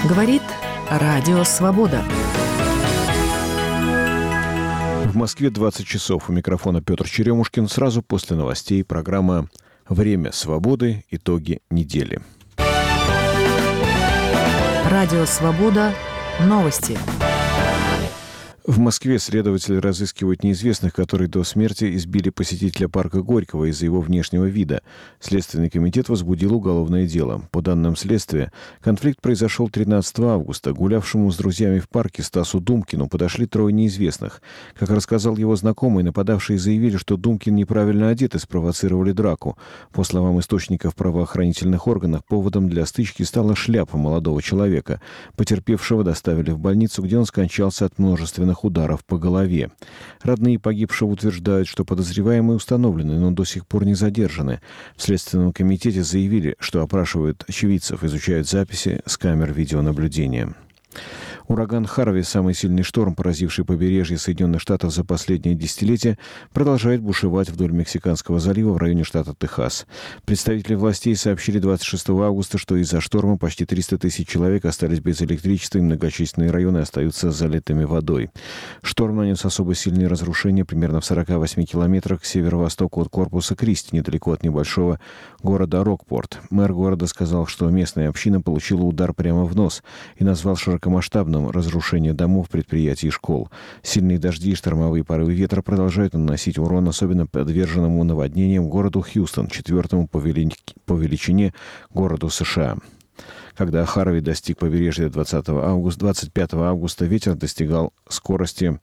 Говорит Радио Свобода. В Москве 20 часов. У микрофона Петр Черемушкин. Сразу после новостей программа «Время свободы. Итоги недели». Радио Свобода. Новости. В Москве следователи разыскивают неизвестных, которые до смерти избили посетителя парка Горького из-за его внешнего вида. Следственный комитет возбудил уголовное дело. По данным следствия, конфликт произошел 13 августа. Гулявшему с друзьями в парке Стасу Думкину подошли трое неизвестных. Как рассказал его знакомый, нападавшие заявили, что Думкин неправильно одет и спровоцировали драку. По словам источников правоохранительных органов, поводом для стычки стала шляпа молодого человека. Потерпевшего доставили в больницу, где он скончался от множественных ударов по голове. Родные погибшего утверждают, что подозреваемые установлены, но до сих пор не задержаны. В Следственном комитете заявили, что опрашивают очевидцев, изучают записи с камер видеонаблюдения. Ураган Харви, самый сильный шторм, поразивший побережье Соединенных Штатов за последние десятилетия, продолжает бушевать вдоль Мексиканского залива в районе штата Техас. Представители властей сообщили 26 августа, что из-за шторма почти 300 тысяч человек остались без электричества и многочисленные районы остаются залитыми водой. Шторм нанес особо сильные разрушения примерно в 48 километрах к северо-востоку от корпуса Кристи, недалеко от небольшого города Рокпорт. Мэр города сказал, что местная община получила удар прямо в нос и назвал широкомасштабным разрушение домов, предприятий и школ. Сильные дожди и штормовые порывы ветра продолжают наносить урон особенно подверженному наводнениям городу Хьюстон, четвертому по величине городу США. Когда Харви достиг побережья 25 августа, ветер достигал скорости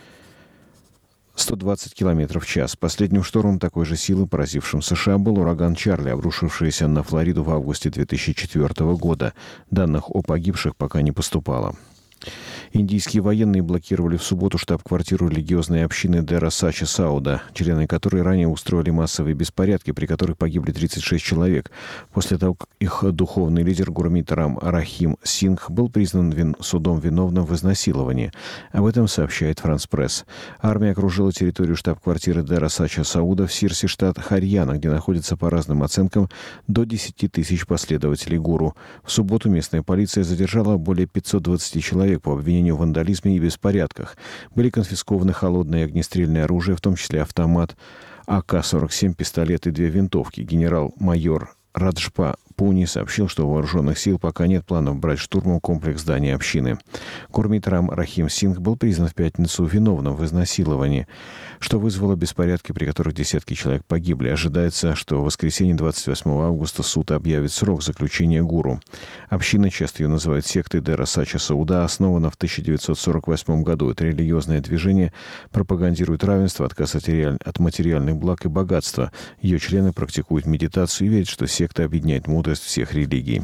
120 км в час. Последним штормом такой же силы, поразившим США, был ураган Чарли, обрушившийся на Флориду в августе 2004 года. Данных о погибших пока не поступало. Индийские военные блокировали в субботу штаб-квартиру религиозной общины Дера Сача Сауда, члены которой ранее устроили массовые беспорядки, при которых погибли 36 человек, после того, как их духовный лидер Гурмит Рам Рахим Сингх был признан судом виновным в изнасиловании. Об этом сообщает France Press. Армия окружила территорию штаб-квартиры Дера Сача Сауда в Сирсе, штат Харьяна, где находится, по разным оценкам, до 10 тысяч последователей гуру. В субботу местная полиция задержала более 520 человек по обвинению в вандализме и беспорядках. Были конфискованы холодное и огнестрельное оружие, в том числе автомат АК-47, пистолет и 2 винтовки. Генерал-майор Раджпа Пуни сообщил, что у вооруженных сил пока нет планов брать штурмом комплекс здания общины. Гурмит Рам Рахим Сингх был признан в пятницу виновным в изнасиловании, что вызвало беспорядки, при которых десятки человек погибли. Ожидается, что в воскресенье 28 августа суд объявит срок заключения гуру. Община, часто ее называют сектой Дера Сача Сауда, основана в 1948 году. Это религиозное движение пропагандирует равенство, отказ от материальных благ и богатства. Ее члены практикуют медитацию и верят, что секта объединяет мудрость всех религий.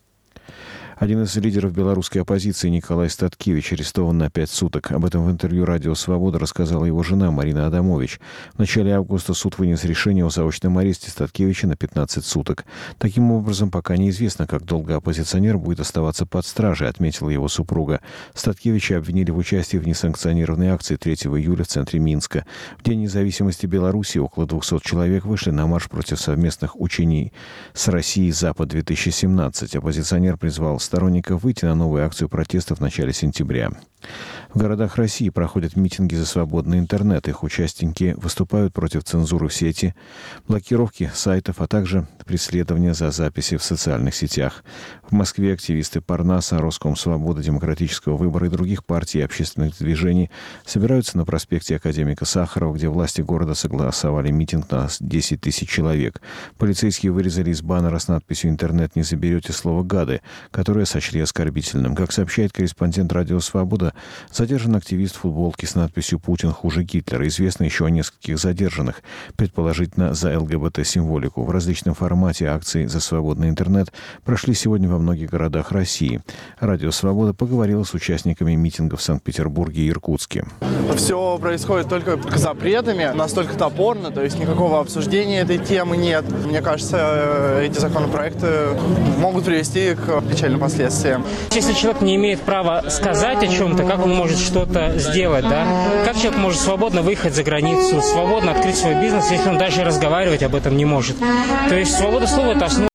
Один из лидеров белорусской оппозиции Николай Статкевич арестован на 5 суток. Об этом в интервью «Радио Свобода» рассказала его жена Марина Адамович. В начале августа суд вынес решение о заочном аресте Статкевича на 15 суток. Таким образом, пока неизвестно, как долго оппозиционер будет оставаться под стражей, отметила его супруга. Статкевича обвинили в участии в несанкционированной акции 3 июля в центре Минска. В День независимости Беларуси около 200 человек вышли на марш против совместных учений с Россией «Запад-2017». Оппозиционер призвал сторонников выйти на новую акцию протеста в начале сентября. В городах России проходят митинги за свободный интернет. Их участники выступают против цензуры в сети, блокировки сайтов, а также преследования за записи в социальных сетях. В Москве активисты Парнаса, Роскомсвобода, Демократического выбора и других партий и общественных движений собираются на проспекте Академика Сахарова, где власти города согласовали митинг на 10 тысяч человек. Полицейские вырезали из баннера с надписью «Интернет не заберете» слово «гады», которое сочли оскорбительным. Как сообщает корреспондент «Радио Свобода», задержан активист в футболке с надписью «Путин хуже Гитлера». Известно еще о нескольких задержанных, предположительно за ЛГБТ-символику. В различном формате акции за свободный интернет прошли сегодня во многих городах России. Радио «Свобода» поговорило с участниками митингов в Санкт-Петербурге и Иркутске. Все происходит только запретами, настолько топорно, то есть никакого обсуждения этой темы нет. Мне кажется, эти законопроекты могут привести к печальным последствиям. Если человек не имеет права сказать о чем-то, как он может что-то сделать, да? Как человек может свободно выехать за границу, свободно открыть свой бизнес, если он даже разговаривать об этом не может? То есть свобода слова – это основа